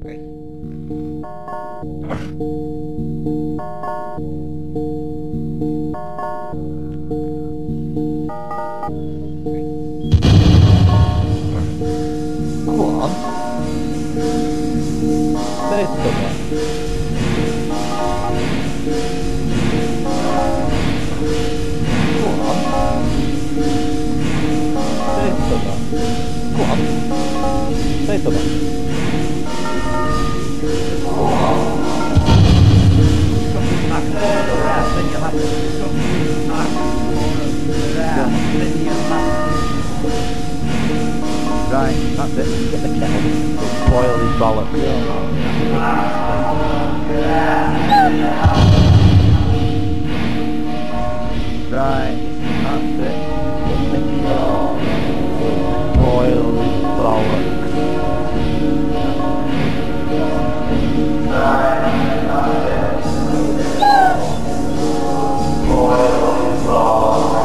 Go on. Say something. Go on. Say something. Go on. Say something. Right, that's it. Get the kettle. Boil his bollocks. Right, that's it. Get the kettle. Boil his bollocks. Right, that's it. Boil his bollocks.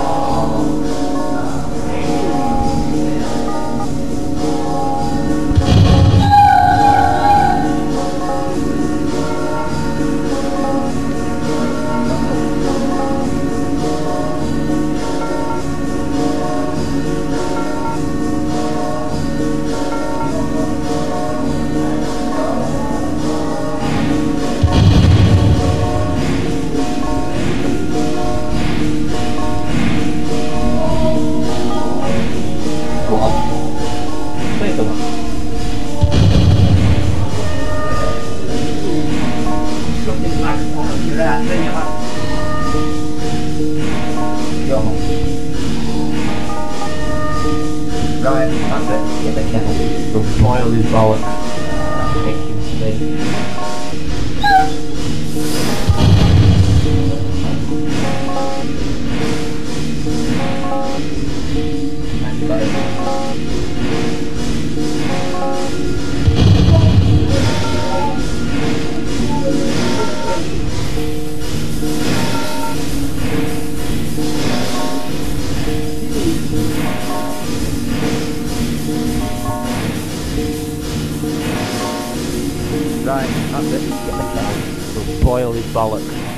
Right, that's it. Get the kettle. We'll boil his bollocks. Make him steak. Right, that's it. Get the kettle. We'll boil his bollocks.